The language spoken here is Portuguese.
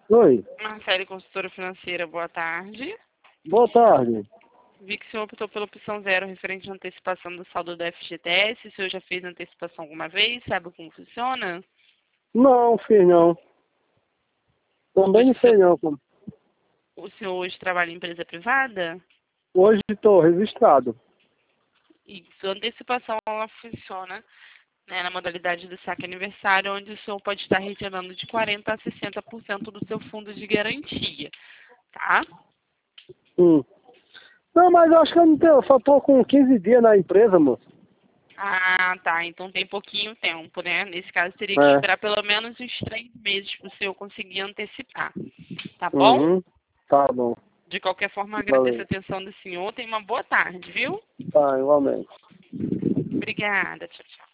Oi, Marcele, consultora financeira, boa tarde. boa tarde. Vi que o senhor optou pela opção 0 referente à antecipação do saldo do FGTS. O senhor já fez antecipação alguma vez? Sabe como funciona? Não, fiz não. Também Hoje não sei não. Como. o senhor hoje trabalha em empresa privada? Hoje estou registrado. E sua antecipação ela funciona, né, na modalidade do saque aniversário, onde o senhor pode estar retirando de 40% a 60% do seu fundo de garantia, tá? Hum. Não, mas eu acho que eu não tenho, eu só tô com 15 dias na empresa, moço. Ah, tá. Então tem pouquinho tempo, né? Nesse caso, teria que É. esperar pelo menos uns 3 meses para o senhor conseguir antecipar. Tá bom? Uhum. Tá bom. De qualquer forma, agradeço a Valeu. atenção do senhor. Tenha uma boa tarde, viu? Tá, igualmente. Obrigada. Tchau, tchau.